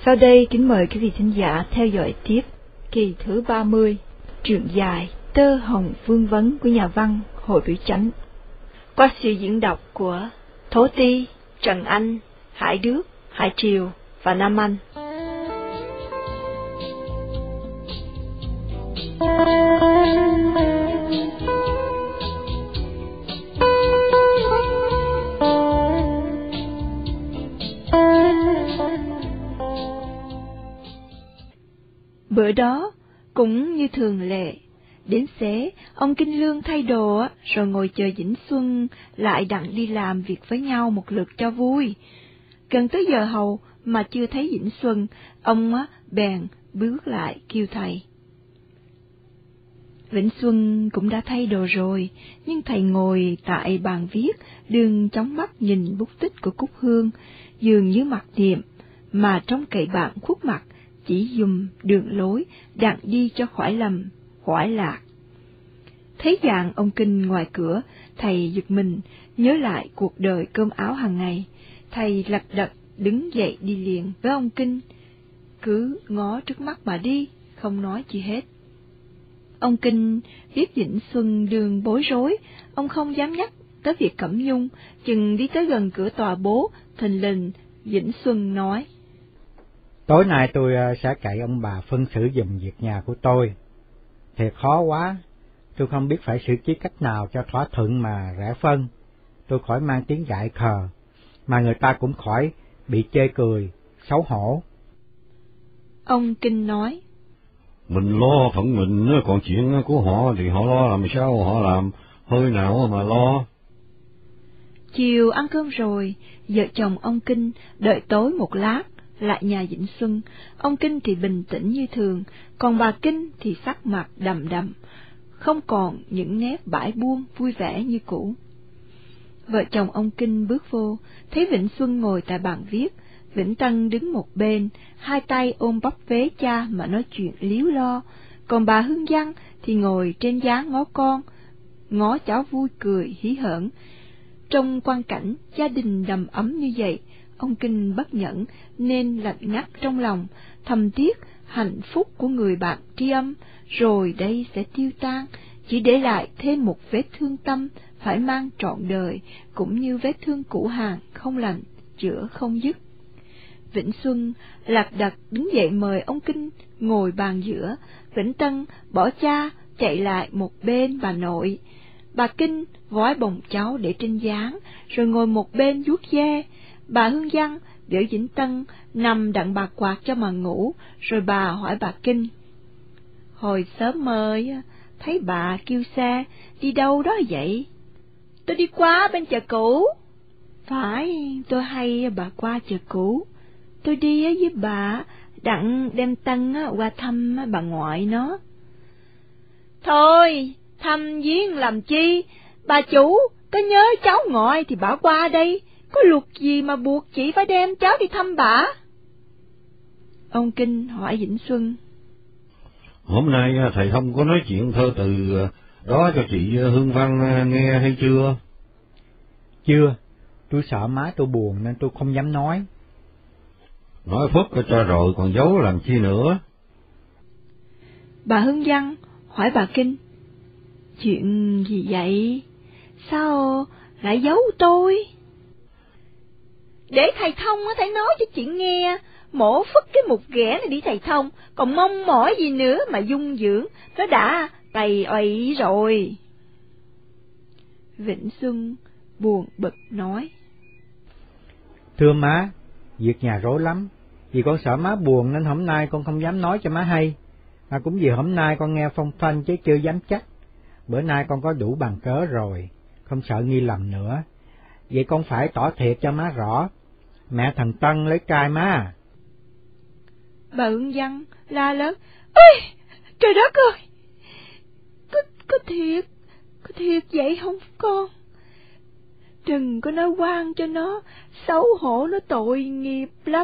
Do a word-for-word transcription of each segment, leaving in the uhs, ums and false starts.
Sau đây kính mời quý vị thính giả theo dõi tiếp kỳ thứ ba mươi, truyện dài Tơ Hồng Vương Vấn của nhà văn Hồ Biểu Chánh, qua sự diễn đọc của Thố Ti, Trần Anh, Hải Đức, Hải Triều và Nam Anh. Bữa đó, cũng như thường lệ, đến xế, ông Kinh Lương thay đồ rồi ngồi chờ Vĩnh Xuân lại đặng đi làm việc với nhau một lượt cho vui. Gần tới giờ hầu mà chưa thấy Vĩnh Xuân, ông bèn bước lại kêu thầy. Vĩnh Xuân cũng đã thay đồ rồi, nhưng thầy ngồi tại bàn viết, đừng chóng mắt nhìn bút tích của Cúc Hương, dường như mặc niệm, mà trong cậy bạn khuất mặt, chỉ dùm đường lối, đặng đi cho khỏi lầm, khỏi lạc. Thấy dạng ông Kinh ngoài cửa, thầy giật mình, nhớ lại cuộc đời cơm áo hàng ngày. Thầy lật đật đứng dậy đi liền với ông Kinh, cứ ngó trước mắt mà đi, không nói chi hết. Ông Kinh biết Vĩnh Xuân đường bối rối, ông không dám nhắc tới việc Cẩm Nhung, chừng đi tới gần cửa tòa bố, thình lình Vĩnh Xuân nói: Tối nay tôi sẽ cậy ông bà phân xử giùm việc nhà của tôi. Thiệt khó quá, tôi không biết phải xử trí cách nào cho thỏa thuận mà rẽ phân. Tôi khỏi mang tiếng gại khờ, mà người ta cũng khỏi bị chê cười, xấu hổ. Ông Kinh nói: Mình lo phận mình, còn chuyện của họ thì họ lo làm sao họ làm, hơi nào mà lo. Chiều ăn cơm rồi, vợ chồng ông Kinh đợi tối một lát, lại nhà Vĩnh Xuân. Ông Kinh thì bình tĩnh như thường, còn bà Kinh thì sắc mặt đầm đầm, không còn những nét bãi buông vui vẻ như cũ. Vợ chồng ông Kinh bước vô, thấy Vĩnh Xuân ngồi tại bàn viết, Vĩnh Tân đứng một bên, hai tay ôm bắp vế cha mà nói chuyện líu lo, còn bà Hương Văn thì ngồi trên giá ngó con, ngó cháu vui cười hí hởn. Trong quang cảnh gia đình đầm ấm như vậy, ông Kinh bất nhẫn nên lạnh ngắt trong lòng, thầm tiếc hạnh phúc của người bạn tri âm, rồi đây sẽ tiêu tan, chỉ để lại thêm một vết thương tâm phải mang trọn đời, cũng như vết thương cũ hàng không lành, chữa không dứt. Vĩnh Xuân lật đật đứng dậy mời ông Kinh ngồi bàn giữa. Vĩnh Tân bỏ cha chạy lại một bên bà nội. Bà Kinh gói bồng cháu để trên gián, rồi ngồi một bên vuốt ve. Bà Hương Văn biểu Vĩnh Tân nằm đặng bà quạt cho mà ngủ, rồi bà hỏi bà Kinh: Hồi sớm mời, thấy bà kêu xe, đi đâu đó vậy? Tôi đi qua bên chợ cũ. Phải, tôi hay bà qua chợ cũ. Tôi đi với bà, đặng đem Tân qua thăm bà ngoại nó. Thôi, thăm viếng làm chi? Bà chủ, có nhớ cháu ngoại thì bảo qua đây, có luật gì mà buộc chị phải đem cháu đi thăm bà? Ông Kinh hỏi Vĩnh Xuân: Hôm nay thầy Thông có nói chuyện thơ từ đó cho chị Hương Văn nghe hay chưa? Chưa, tôi sợ má tôi buồn nên tôi không dám nói. Nói phức cho rồi còn giấu làm chi nữa? Bà Hương Văn hỏi bà Kinh: Chuyện gì vậy? Sao lại giấu tôi? Để thầy Thông thầy nói cho chị nghe, mổ phức cái mục ghẻ này đi thầy Thông, còn mong mỏi gì nữa mà dung dưỡng, nó đã tày oầy rồi. Vĩnh Xuân buồn bực nói: Thưa má, việc nhà rối lắm, vì con sợ má buồn nên hôm nay con không dám nói cho má hay, mà cũng vì hôm nay con nghe phong phanh chứ chưa dám chắc. Bữa nay con có đủ bằng cớ rồi, không sợ nghi lầm nữa. Vậy con phải tỏ thiệt cho má rõ, mẹ thằng Tân lấy trai má. Bà Hương Văn la lớn: Ôi, trời đất ơi! Có, có thiệt, có thiệt vậy không con? Đừng có nói oan cho nó, xấu hổ nó tội nghiệp lắm.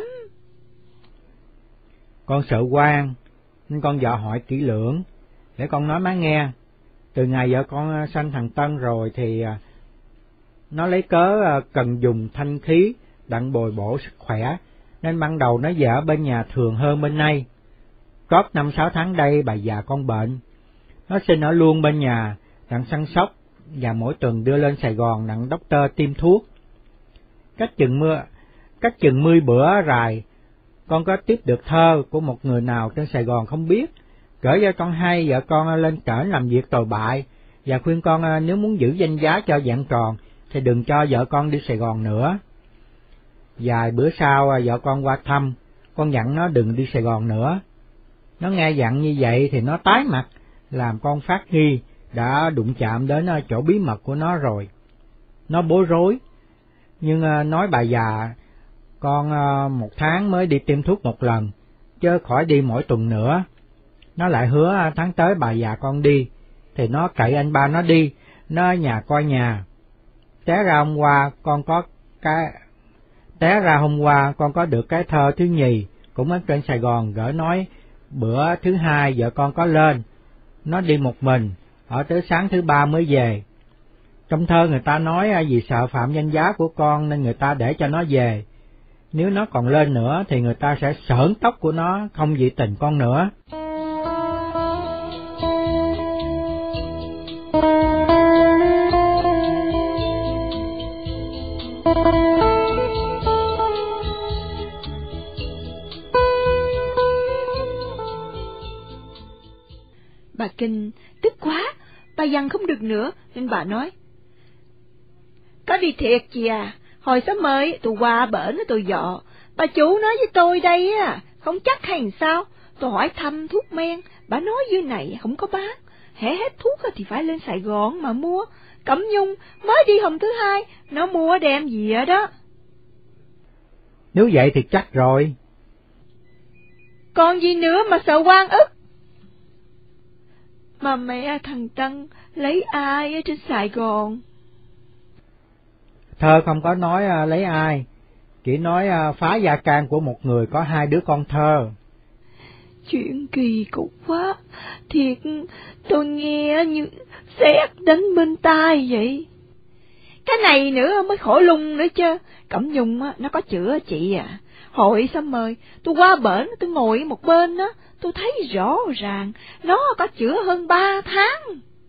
Con sợ oan, nên con dò hỏi kỹ lưỡng, để con nói má nghe. Từ ngày vợ con sanh thằng Tân rồi thì nó lấy cớ cần dùng thanh khí đặng bồi bổ sức khỏe, nên ban đầu nó về ở bên nhà thường hơn bên đây. Cót năm sáu tháng đây bà già con bệnh, nó xin ở luôn bên nhà, đặng săn sóc, và mỗi tuần đưa lên Sài Gòn đặng doctor tiêm thuốc. Cách chừng mưa, cách chừng mươi bữa rày, con có tiếp được thơ của một người nào trên Sài Gòn không biết, gửi cho con hay vợ con lên trển làm việc tồi bại, và khuyên con nếu muốn giữ danh giá cho vẹn tròn thì đừng cho vợ con đi Sài Gòn nữa. Vài bữa sau vợ con qua thăm, con dặn nó đừng đi Sài Gòn nữa. Nó nghe dặn như vậy thì nó tái mặt, làm con phát nghi đã đụng chạm đến chỗ bí mật của nó rồi. Nó bối rối, nhưng nói bà già con một tháng mới đi tiêm thuốc một lần, chứ khỏi đi mỗi tuần nữa. Nó lại hứa tháng tới bà già con đi, thì nó cậy anh ba nó đi, nó ở nhà coi nhà. Té ra hôm qua con có cái té ra hôm qua con có được cái thơ thứ nhì, cũng ở trên Sài Gòn gửi nói bữa thứ hai vợ con có lên, nó đi một mình, ở tới sáng thứ ba mới về. Trong thơ người ta nói vì sợ phạm danh giá của con nên người ta để cho nó về. Nếu nó còn lên nữa thì người ta sẽ sởn tóc của nó, không dị tình con nữa. Bà Kinh tức quá, bà dằn không được nữa nên bà nói: Có đi thiệt chị à, hồi sớm mới tôi qua bển tôi dọ, bà chủ nói với tôi đây á, không chắc hay sao, tôi hỏi thăm thuốc men, bà nói dưới này không có bán, hễ hết thuốc thì phải lên Sài Gòn mà mua. Cẩm Nhung mới đi hôm thứ hai, nó mua đem gì ở đó. Nếu vậy thì chắc rồi. Còn gì nữa mà sợ oan ức. Mà mẹ thằng Tân lấy ai ở trên Sài Gòn? Thơ không có nói lấy ai, chỉ nói phá gia can của một người có hai đứa con thơ. Chuyện kỳ cục quá, thiệt tôi nghe như sét đánh bên tai vậy. Cái này nữa mới khổ lung nữa chứ. Cẩm Nhung á, nó có chữa chị à. Hồi sao mời, tôi qua bển, tôi ngồi một bên á, tôi thấy rõ ràng nó có chữa hơn ba tháng.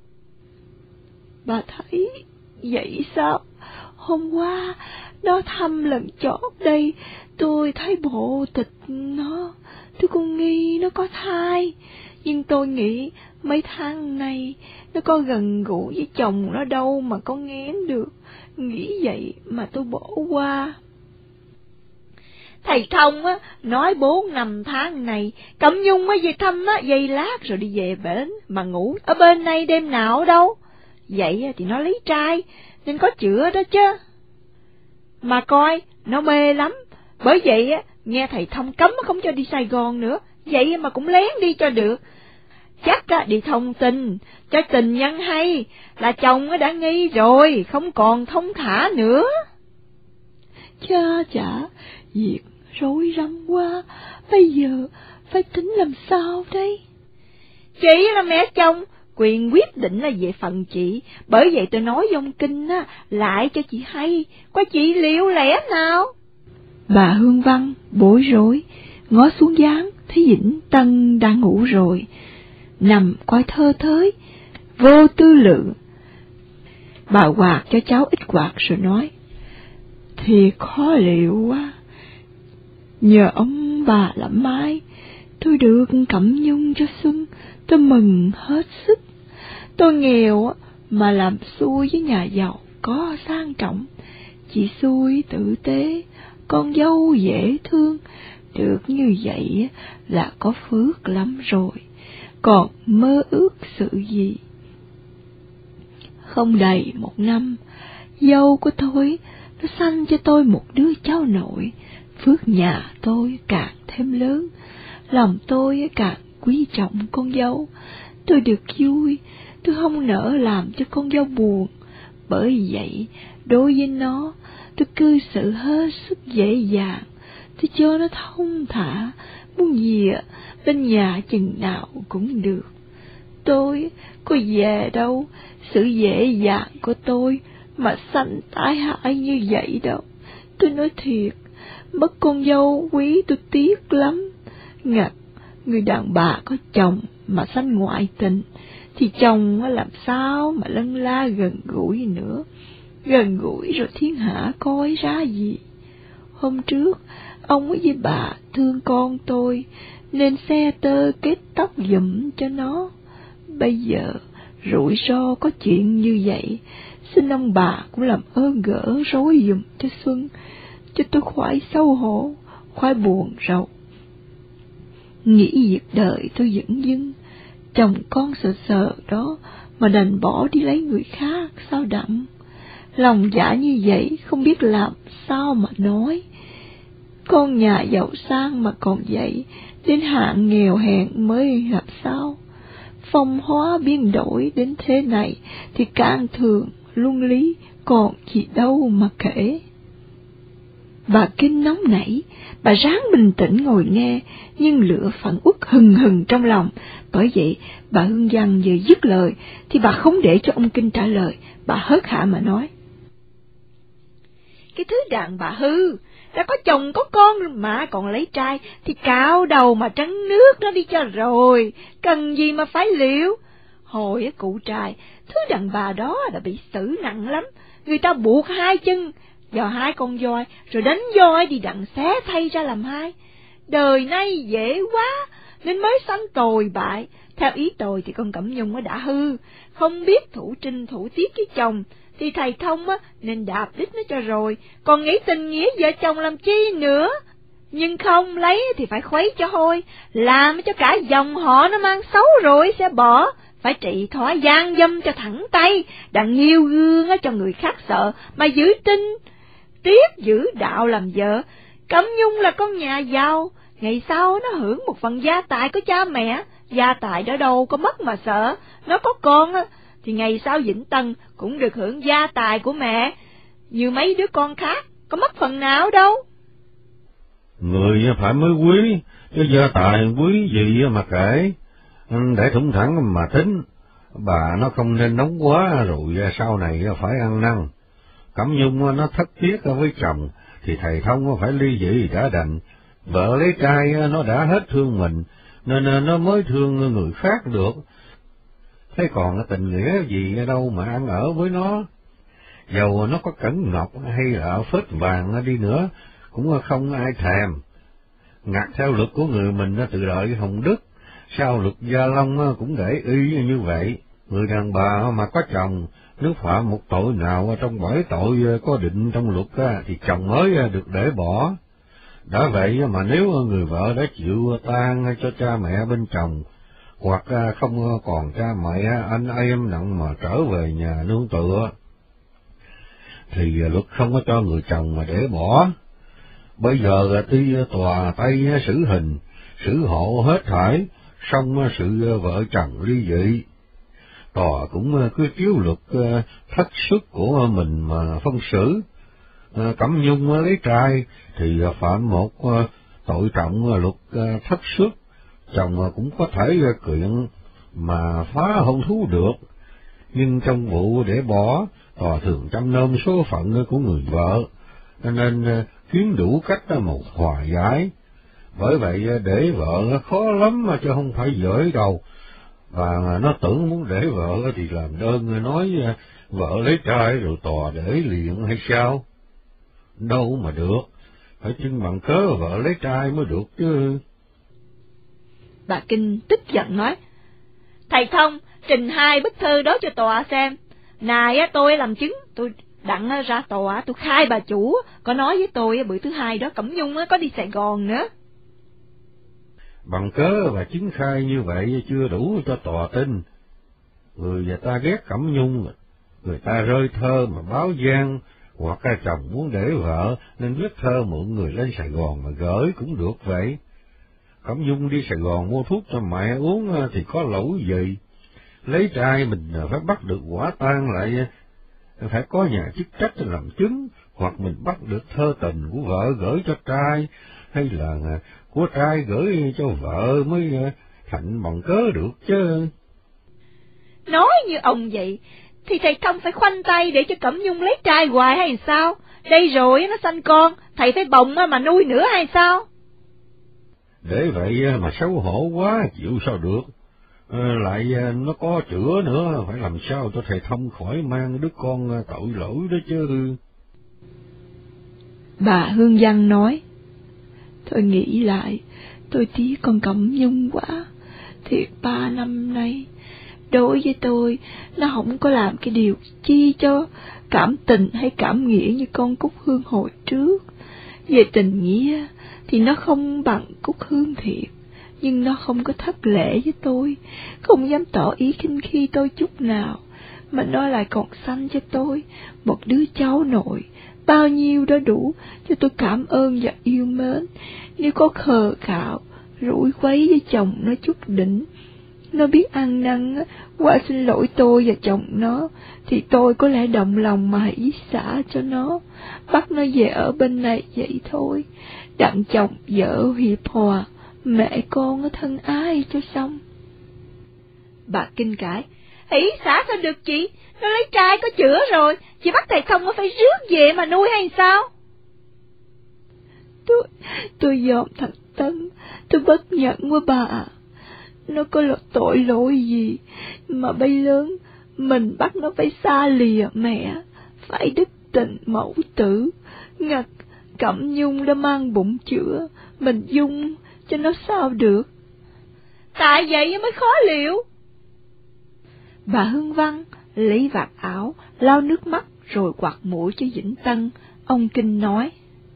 Bà thấy vậy sao? Hôm qua nó thăm lần chót đây, tôi thấy bộ tịch nó, tôi cũng nghi nó có thai, nhưng tôi nghĩ mấy tháng này nó có gần gũi với chồng nó đâu mà có ngén được, nghĩ vậy mà tôi bỏ qua. Thầy Thông á nói bốn năm tháng này Cẩm Nhung mới về thăm á giây lát rồi đi về bển, mà ngủ ở bên này đêm nào đâu. Vậy thì nó lấy trai nên có chữa đó chứ. Mà coi nó mê lắm, bởi vậy á nghe thầy Thông cấm không cho đi Sài Gòn nữa, vậy mà cũng lén đi cho được. Chắc á đi thông tin cho tình nhân hay là chồng đã nghi rồi, không còn thông thả nữa. Cha chả, việc rối rắm quá, bây giờ phải tính làm sao đây? Chị là mẹ chồng, quyền quyết định là về phần chị, bởi vậy tôi nói với ông Kinh á, lại cho chị hay, coi chị liệu lẽ nào. Bà Hương Văn bối rối, ngó xuống gián, thấy Vĩnh Tân đang ngủ rồi, nằm coi thơ thới, vô tư lượng. Bà quạt cho cháu ít quạt rồi nói: Thiệt khó liệu quá, nhờ ông bà làm mai, tôi được Cẩm Nhung cho xuân, tôi mừng hết sức. Tôi nghèo mà làm xui với nhà giàu có sang trọng, chị xui tử tế, con dâu dễ thương, được như vậy là có phước lắm rồi, còn mơ ước sự gì. Không đầy một năm, dâu của tôi nó sanh cho tôi một đứa cháu nội, phước nhà tôi càng thêm lớn, lòng tôi càng quý trọng con dâu. Tôi được vui, tôi không nỡ làm cho con dâu buồn, bởi vậy đối với nó tôi cư xử hết sức dễ dàng, tôi cho nó thông thả, muốn gì bên nhà chừng nào cũng được. Tôi có về đâu sự dễ dàng của tôi mà sanh tai hại như vậy đâu. Tôi nói thiệt, mất con dâu quý tôi tiếc lắm. Ngặt, người đàn bà có chồng mà sanh ngoại tình, thì chồng làm sao mà lân la gần gũi nữa. Gần gũi rồi thiên hạ coi ra gì. Hôm trước, ông với bà thương con tôi, nên xe tơ kết tóc giùm cho nó. Bây giờ, rủi ro có chuyện như vậy, xin ông bà cũng làm ơn gỡ rối giùm cho Xuân, cho tôi khỏi xấu hổ, khỏi buồn rầu. Nghĩ việc đời tôi dửng dưng, chồng con sợ sợ đó mà đành bỏ đi lấy người khác sao đặng. Lòng dạ như vậy không biết làm sao mà nói. Con nhà giàu sang mà còn vậy, đến hạng nghèo hèn mới làm sao. Phong hóa biến đổi đến thế này thì càng thường luân lý còn gì đâu mà kể. Bà Kinh nóng nảy, bà ráng bình tĩnh ngồi nghe, nhưng lửa phẫn uất hừng hừng trong lòng. Bởi vậy, bà Hương Giang vừa dứt lời, thì bà không để cho ông Kinh trả lời, bà hớt hả mà nói. Cái thứ đàn bà hư, đã có chồng có con mà còn lấy trai, thì cạo đầu mà trắng nước nó đi cho rồi, cần gì mà phải liệu. Hồi cụ trai, thứ đàn bà đó đã bị xử nặng lắm, người ta buộc hai chân vào hai con voi, rồi đánh voi đi đặng xé thay ra làm hai. Đời nay dễ quá, nên mới sanh tồi bại. Theo ý tôi thì con Cẩm Nhung đã hư, không biết thủ trinh thủ tiết với chồng, thì thầy Thông á nên đạp đít nó cho rồi, còn nghĩ tình nghĩa vợ chồng làm chi nữa. Nhưng không lấy thì phải khuấy cho hôi, làm cho cả dòng họ nó mang xấu rồi sẽ bỏ. Phải trị thói gian dâm cho thẳng tay, đặng nghiêu gương cho người khác sợ, mà giữ tinh tiết giữ đạo làm vợ. Cẩm Nhung là con nhà giàu, ngày sau nó hưởng một phần gia tài của cha mẹ, gia tài đó đâu có mất mà sợ. Nó có con á, thì ngày sau Vĩnh Tân cũng được hưởng gia tài của mẹ, như mấy đứa con khác, có mất phần nào đâu. Người phải mới quý, chứ gia tài quý gì mà kể, để thủng thẳng mà tính. Bà nó không nên nóng quá, rồi sau này phải ăn năn. Cẩm Nhung nó thất thiết với chồng, thì thầy Thông phải ly dị đã đành. Vợ lấy trai nó đã hết thương mình, nên nó mới thương người khác được. Thế còn tình nghĩa gì đâu mà ăn ở với nó. Dầu nó có cẩn ngọc hay là phết vàng đi nữa, cũng không ai thèm. Ngặt theo luật của người mình từ đời Hồng Đức, sao luật Gia Long cũng để ý như vậy. Người đàn bà mà có chồng, nếu phạm một tội nào trong bảy tội có định trong luật thì chồng mới được để bỏ. Đã vậy mà nếu người vợ đã chịu tang cho cha mẹ bên chồng, hoặc không còn cha mẹ anh em nặng mà trở về nhà nương tựa, thì luật không có cho người chồng mà để bỏ. Bây giờ tuy tòa Tây xử hình, xử hộ hết thảy, xong sự vợ chồng ly dị, tòa cũng cứ chiếu luật thất xuất của mình mà phân xử. Cẩm Nhung lấy trai thì phạm một tội trọng luật thất xuất, chồng cũng có thể kiện mà phá hôn thú được. Nhưng trong vụ để bỏ, tòa thường chăm nom số phận của người vợ, nên kiếm đủ cách một hòa giải. Bởi vậy để vợ khó lắm mà chứ không phải dễ đâu. Và nó tưởng muốn để vợ thì làm đơn nói vợ lấy trai rồi tòa để liền hay sao? Đâu mà được, phải chứng bằng cớ vợ lấy trai mới được chứ. Bà Kinh tức giận nói, thầy Thông trình hai bức thư đó cho tòa xem. Này tôi làm chứng, tôi đặng ra tòa, tôi khai bà chủ có nói với tôi bữa thứ hai đó Cẩm Nhung có đi Sài Gòn nữa. Bằng cớ và chứng khai như vậy chưa đủ cho tòa tin. Người ta ghét Cẩm Nhung, người ta rơi thơ mà báo gian, hoặc chồng muốn để vợ nên viết thơ mượn người lên Sài Gòn mà gửi cũng được vậy. Cẩm Nhung đi Sài Gòn mua thuốc cho mẹ uống thì có lỗi gì? Lấy trai mình phải bắt được quả tang lại, phải có nhà chức trách làm chứng, hoặc mình bắt được thơ tình của vợ gửi cho trai, hay là của trai gửi cho vợ mới thành bằng cớ được chứ. Nói như ông vậy, thì thầy Thông phải khoanh tay để cho Cẩm Nhung lấy trai hoài hay sao? đây rồi nó sanh con, thầy phải bồng mà nuôi nữa hay sao? Để vậy mà xấu hổ quá, chịu sao được. À, lại nó có chữa nữa, phải làm sao cho thầy Thông khỏi mang đứa con tội lỗi đó chứ. Bà Hương Văn nói, tôi nghĩ lại, tôi tiếc con Cẩm Nhung quá. Thiệt ba năm nay, đối với tôi, nó không có làm cái điều chi cho cảm tình hay cảm nghĩa như con Cúc Hương hồi trước. Về tình nghĩa thì nó không bằng Cúc Hương thiệt, nhưng nó không có thất lễ với tôi, không dám tỏ ý khinh khi tôi chút nào, mà nó lại còn sanh cho tôi một đứa cháu nội, bao nhiêu đó đủ cho tôi cảm ơn và yêu mến. Nếu có khờ khạo, rủi quấy với chồng nó chút đỉnh, nó biết ăn năn qua xin lỗi tôi và chồng nó, thì tôi có lẽ động lòng mà hỷ xả cho nó, bắt nó về ở bên này vậy thôi, đặng chồng vợ hiệp hòa, mẹ con nó thân ái cho xong. Bà kinh cãi, hỷ xả sao được chị, nó lấy trai có chữa rồi, chị bắt thầy Thông nó phải rước về mà nuôi hay sao? Tôi, tôi dòm thằng Tân, tôi bất nhận quá bà. Nó có là tội lỗi gì mà bây lớn mình bắt nó phải xa lìa mẹ, phải đứt tình mẫu tử. Ngặt Cẩm Nhung đã mang bụng chữa, mình dung cho nó sao được. Tại vậy mới khó liệu. Bà Hương Văn lấy vạt áo lau nước mắt rồi quạt mũi cho Vĩnh Tân. Ông Kinh nói,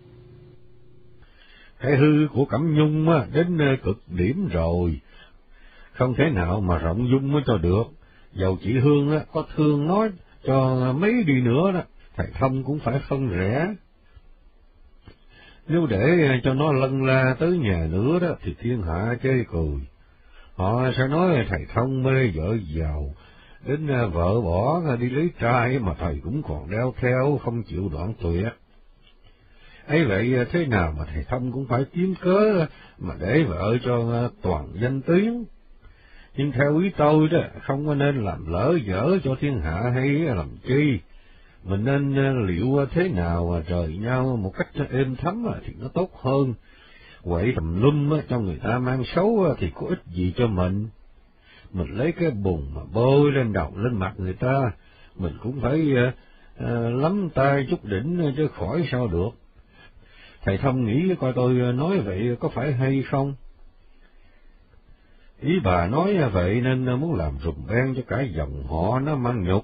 cái hư của Cẩm Nhung đến cực điểm rồi, không thể nào mà rộng dung cho được. Dầu chị Hương có thương nói cho mấy đi nữa đó, thầy Thông cũng phải phân rẽ. Nếu để cho nó lân la tới nhà nữa đó thì thiên hạ chê cười. Họ sẽ nói thầy Thông mê vợ giàu, đến vợ bỏ đi lấy trai mà thầy cũng còn đeo theo, không chịu đoạn tuyệt. Ấy vậy thế nào mà thầy Thông cũng phải kiếm cớ mà để vợ cho toàn danh tiếng. Nhưng theo ý tôi đó, không có nên làm lỡ dở cho thiên hạ hay làm chi. Mình nên liệu thế nào mà rời nhau một cách êm thấm thì nó tốt hơn. Quậy tùm lum cho người ta mang xấu thì có ích gì cho mình. Mình lấy cái bùn mà bôi lên đầu lên mặt người ta, mình cũng phải uh, uh, lắm tay chút đỉnh chứ khỏi sao được. Thầy Thông nghĩ coi tôi nói vậy có phải hay không? Ý bà nói vậy nên muốn làm rùm beng cho cả dòng họ nó mang nhục.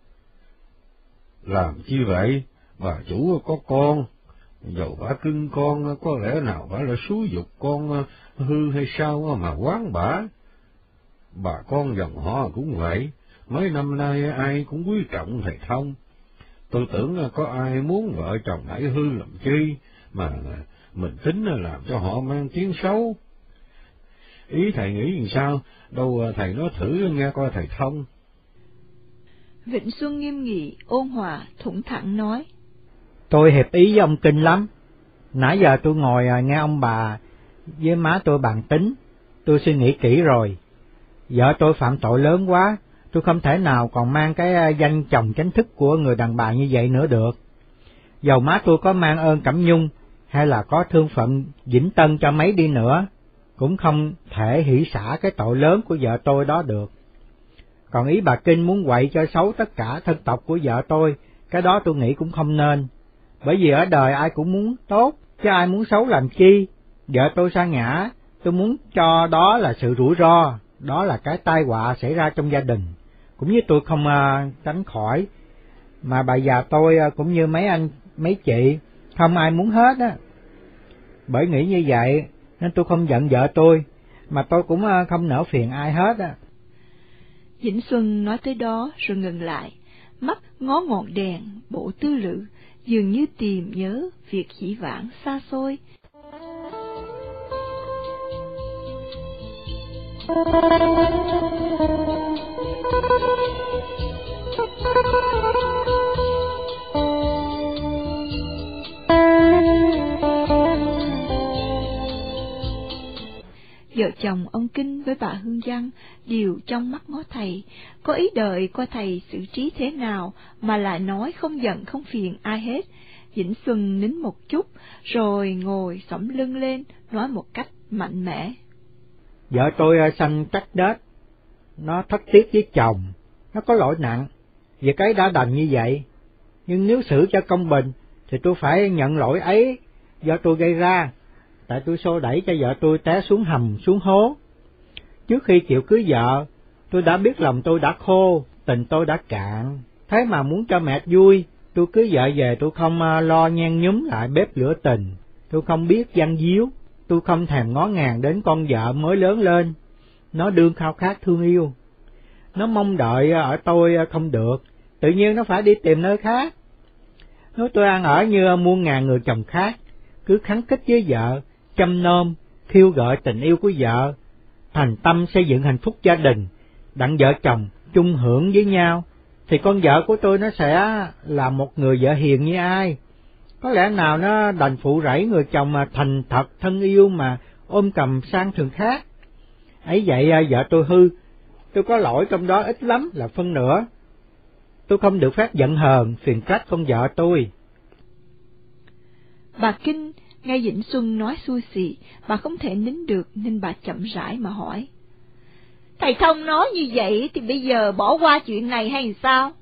Làm chi vậy? Bà chủ có con, dầu bà cưng con có lẽ nào bà là xúi dục con hư hay sao mà quán bả. Bà con dòng họ cũng vậy, mấy năm nay ai cũng quý trọng thầy Thông. Tôi tưởng có ai muốn vợ chồng hãy hư làm chi, mà mình tính làm cho họ mang tiếng xấu. Ý thầy nghĩ làm sao, đâu thầy nói thử nghe coi thầy Thông. Vĩnh Xuân nghiêm nghị, ôn hòa, thủng thẳng nói, tôi hiệp ý với ông Kinh lắm. Nãy giờ tôi ngồi nghe ông bà với má tôi bàn tính, tôi suy nghĩ kỹ rồi. Vợ tôi phạm tội lớn quá, tôi không thể nào còn mang cái danh chồng chánh thức của người đàn bà như vậy nữa được. Dầu má tôi có mang ơn Cẩm Nhung, hay là có thương phận Vĩnh Tân cho mấy đi nữa, cũng không thể hỷ xả cái tội lớn của vợ tôi đó được. Còn ý bà Kinh muốn quậy cho xấu tất cả thân tộc của vợ tôi, cái đó tôi nghĩ cũng không nên. Bởi vì ở đời ai cũng muốn tốt, chứ ai muốn xấu làm chi. Vợ tôi sa ngã, tôi muốn cho đó là sự rủi ro, đó là cái tai họa xảy ra trong gia đình, cũng như tôi không uh, tránh khỏi. Mà bà già tôi uh, cũng như mấy anh, mấy chị, không ai muốn hết á. Bởi nghĩ như vậy nên tôi không giận vợ tôi, mà tôi cũng uh, không nỡ phiền ai hết á. Vĩnh Xuân nói tới đó rồi ngừng lại, mắt ngó ngọn đèn, bộ tư lự, dường như tìm nhớ việc dĩ vãng xa xôi. Vợ chồng ông Kinh với bà Hương Văn đều trong mắt ngó thầy, có ý đợi coi thầy xử trí thế nào mà lại nói không giận không phiền ai hết. Vĩnh Xuân nín một chút, rồi ngồi xổm lưng lên, nói một cách mạnh mẽ. Vợ tôi sanh trắc đết, nó thất tiết với chồng, nó có lỗi nặng, việc ấy đã đành như vậy. Nhưng nếu xử cho công bình, thì tôi phải nhận lỗi ấy do tôi gây ra, tại tôi xô đẩy cho vợ tôi té xuống hầm xuống hố. Trước khi chịu cưới vợ, tôi đã biết lòng tôi đã khô, tình tôi đã cạn. Thế mà muốn cho mẹ vui, tôi cưới vợ về tôi không lo nhen nhúm lại bếp lửa tình, tôi không biết văn díu, tôi không thèm ngó ngàng đến con vợ mới lớn lên. Nó đương khao khát thương yêu, nó mong đợi ở tôi không được, tự nhiên nó phải đi tìm nơi khác. Nếu tôi ăn ở như muôn ngàn người chồng khác, cứ kháng khích với vợ, chăm nom, khiêu gợi tình yêu của vợ, thành tâm xây dựng hạnh phúc gia đình, đặng vợ chồng chung hưởng với nhau, thì con vợ của tôi nó sẽ là một người vợ hiền như ai. Có lẽ nào nó đành phụ rẫy người chồng mà thành thật thân yêu mà ôm cầm sang thường khác. Ấy vậy vợ tôi hư, tôi có lỗi trong đó ít lắm là phân nửa. Tôi không được phép giận hờn, phiền trách con vợ tôi. Bà Kinh nghe Vĩnh Xuân nói xui xì, bà không thể nín được nên bà chậm rãi mà hỏi. Thầy Thông nói như vậy thì bây giờ bỏ qua chuyện này hay sao?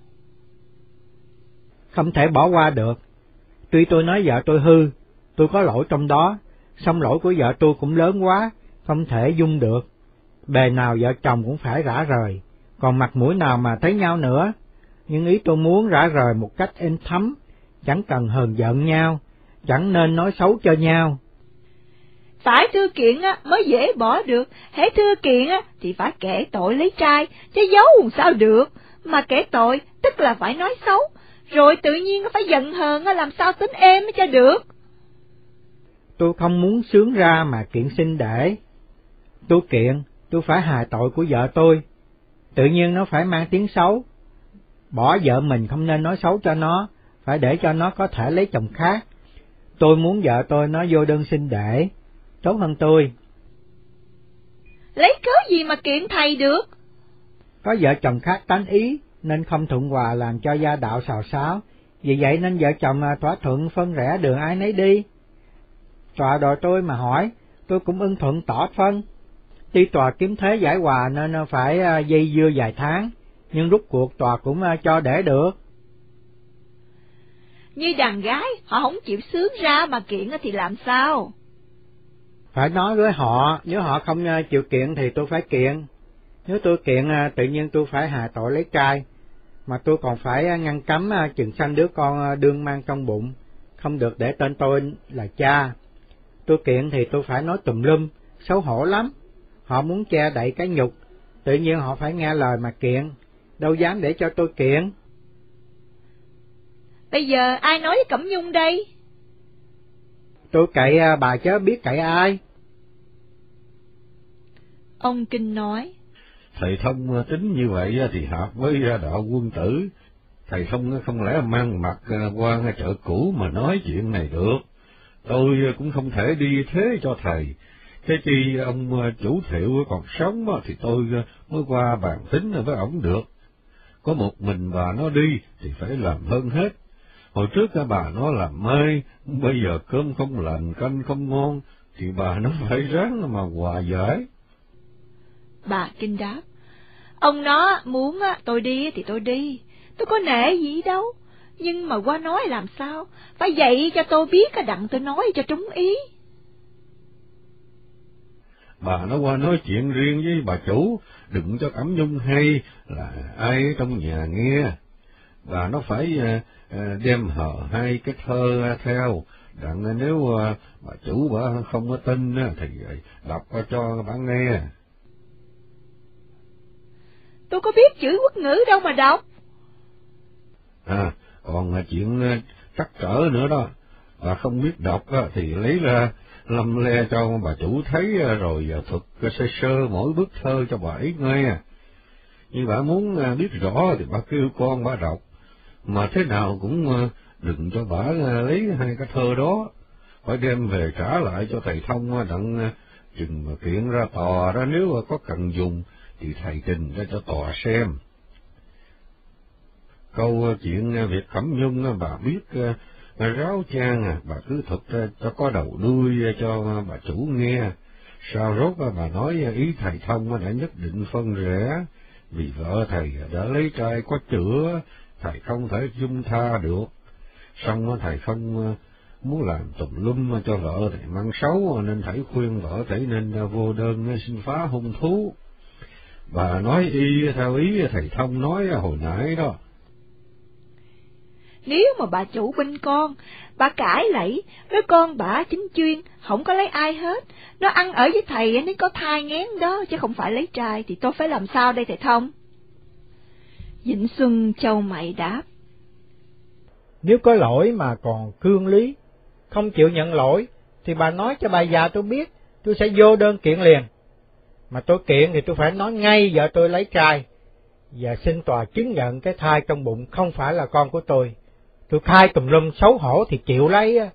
Không thể bỏ qua được. Tuy tôi nói vợ tôi hư, tôi có lỗi trong đó, song lỗi của vợ tôi cũng lớn quá, không thể dung được. Bề nào vợ chồng cũng phải rã rời, còn mặt mũi nào mà thấy nhau nữa. Nhưng ý tôi muốn rã rời một cách êm thấm, chẳng cần hờn giận nhau, chẳng nên nói xấu cho nhau. Phải thư kiện á mới dễ bỏ được, hễ thư kiện á thì phải kể tội lấy trai, chứ giấu làm sao được. Mà kể tội tức là phải nói xấu, rồi tự nhiên phải giận hờn á, làm sao tính êm cho được. Tôi không muốn sướng ra mà kiện xin để. Tôi kiện, tôi phải hài tội của vợ tôi. Tự nhiên nó phải mang tiếng xấu. Bỏ vợ mình không nên nói xấu cho nó, phải để cho nó có thể lấy chồng khác. Tôi muốn vợ tôi nó vô đơn xin để, tốt hơn tôi. Lấy cớ gì mà kiện thầy được? Có vợ chồng khác tánh ý, nên không thuận hòa làm cho gia đạo xào xáo. Vì vậy nên vợ chồng thỏa thuận phân rẽ đường ai nấy đi. Tòa đòi tôi mà hỏi, tôi cũng ưng thuận tỏ phân. Tuy tòa kiếm thế giải hòa nên phải dây dưa vài tháng, nhưng rút cuộc tòa cũng cho để được. Như đàn gái, họ không chịu sướng ra mà kiện thì làm sao? Phải nói với họ, nếu họ không chịu kiện thì tôi phải kiện. Nếu tôi kiện tự nhiên tôi phải hạ tội lấy trai, mà tôi còn phải ngăn cấm chừng sanh đứa con đương mang trong bụng, không được để tên tôi là cha. Tôi kiện thì tôi phải nói tùm lum, xấu hổ lắm. Họ muốn che đậy cái nhục, tự nhiên họ phải nghe lời mà kiện, đâu dám để cho tôi kiện. Bây giờ ai nói với Cẩm Nhung đây? Tôi cậy bà chớ biết cậy ai. Ông Kinh nói. Thầy Thông tính như vậy thì hợp với đạo quân tử. Thầy Thông không lẽ mang mặt qua chợ cũ mà nói chuyện này được. Tôi cũng không thể đi thế cho thầy. Thế khi ông chủ Thiệu còn sống thì tôi mới qua bàn tính với ổng được. Có một mình bà nó đi thì phải làm hơn hết. Hồi trước bà nó làm mê, bây giờ cơm không lành, canh không ngon, thì bà nó phải ráng mà hòa giải. Bà Kinh đáp, ông nó muốn tôi đi thì tôi đi, tôi có nể gì đâu, nhưng mà qua nói làm sao, phải dạy cho tôi biết đặng tôi nói cho trúng ý. Bà nó qua nói chuyện riêng với bà chủ, đừng cho Cẩm Nhung hay là ai trong nhà nghe. Bà nó phải đem hờ hai cái thơ theo, đặng nếu bà chủ bà không có tin thì đọc cho bà nghe. Tôi có biết chữ quốc ngữ đâu mà đọc. À, còn chuyện trắc trở nữa đó, bà không biết đọc thì lấy ra lâm le cho bà chủ thấy rồi thuật sơ sơ mỗi bức thơ cho bà ấy nghe. Nhưng bà muốn biết rõ thì bà kêu con bà đọc, mà thế nào cũng đừng cho bà lấy hai cái thơ đó, phải đem về trả lại cho thầy Thông đặng chừng mà kiện ra tòa ra, nếu có cần dùng thì thầy trình ra cho tòa xem. Câu chuyện việc Cẩm Nhung bà biết Ráo Trang à, bà cứ thuật ra cho có đầu đuôi cho bà chủ nghe, sao rốt bà nói ý thầy Thông đã nhất định phân rẽ, vì vợ thầy đã lấy trai có chữa, thầy không thể dung tha được. Xong thầy không muốn làm tùm lum cho vợ thầy mang xấu, nên thầy khuyên vợ thầy nên vô đơn xin phá hôn thú. Bà nói y theo ý thầy Thông nói hồi nãy đó. Nếu mà bà chủ binh con, bà cãi lẫy, nói con bà chính chuyên, không có lấy ai hết, nó ăn ở với thầy nó có thai nghén đó, chứ không phải lấy trai, thì tôi phải làm sao đây thầy Thông? Vĩnh Xuân chau mày đáp. Nếu có lỗi mà còn cương lý, không chịu nhận lỗi, thì bà nói cho bà già tôi biết, tôi sẽ vô đơn kiện liền. Mà tôi kiện thì tôi phải nói ngay vợ tôi lấy trai, và xin tòa chứng nhận cái thai trong bụng không phải là con của tôi. Tôi khai tùm lum xấu hổ thì chịu lấy á.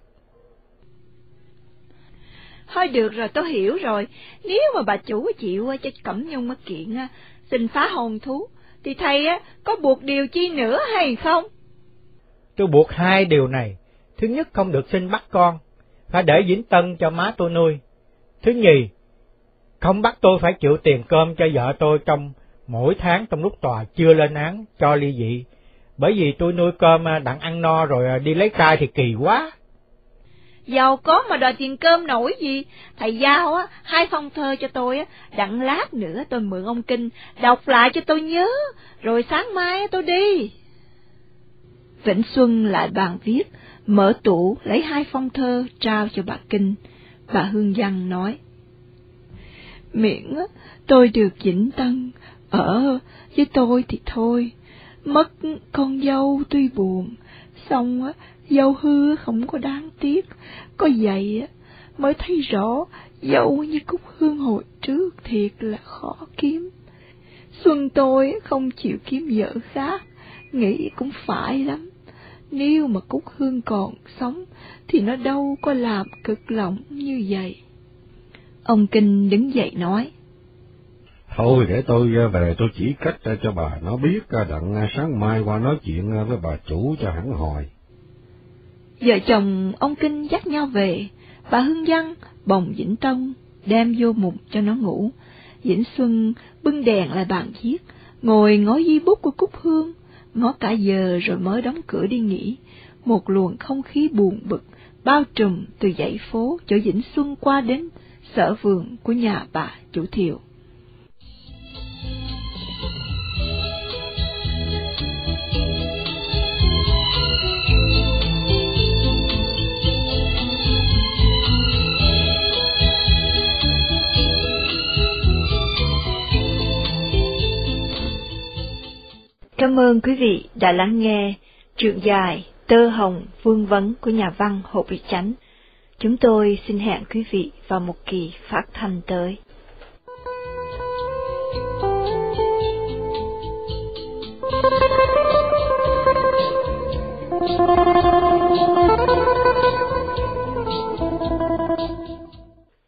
Thôi được rồi, tôi hiểu rồi. Nếu mà bà chủ chịu cho Cẩm Nhung kiện xin phá hôn thú, thì thầy có buộc điều chi nữa hay không? Tôi buộc hai điều này. Thứ nhất, không được xin bắt con, phải để Vĩnh Tân cho má tôi nuôi. Thứ nhì, không bắt tôi phải chịu tiền cơm cho vợ tôi trong mỗi tháng trong lúc tòa chưa lên án cho ly dị, bởi vì tôi nuôi cơm đặng ăn no rồi đi lấy trai thì kỳ quá. Giàu có mà đòi tiền cơm nổi gì, thầy giao á hai phong thơ cho tôi á, đặng lát nữa tôi mượn ông Kinh đọc lại cho tôi nhớ, rồi sáng mai tôi đi. Vĩnh Xuân lại bàn viết, mở tủ lấy hai phong thơ trao cho bà Kinh. Bà Hương Văn nói: Miễn tôi được Vĩnh Tân ở với tôi thì thôi, mất con dâu tuy buồn, xong dâu hư không có đáng tiếc, có vậy mới thấy rõ dâu như Cúc Hương hồi trước thiệt là khó kiếm. Xuân tôi không chịu kiếm vợ khác, nghĩ cũng phải lắm. Nếu mà Cúc Hương còn sống thì nó đâu có làm cực lòng như vậy. Ông Kinh đứng dậy nói: Thôi để tôi về tôi chỉ cách cho bà nó biết, đặng sáng mai qua nói chuyện với bà chủ cho hẳn hồi. Vợ chồng ông Kinh dắt nhau về, bà Hương Văn bồng Vĩnh Tân đem vô mùng cho nó ngủ. Vĩnh Xuân bưng đèn lại bàn viết, ngồi ngó di bút của Cúc Hương, ngó cả giờ rồi mới đóng cửa đi nghỉ. Một luồng không khí buồn bực bao trùm từ dãy phố chỗ Vĩnh Xuân qua đến sở vườn của nhà bà chủ Thiều. Cảm ơn quý vị đã lắng nghe truyện dài Tơ Hồng Vương Vấn của nhà văn Hồ Bị Chánh. Chúng tôi xin hẹn quý vị vào một kỳ phát thanh tới.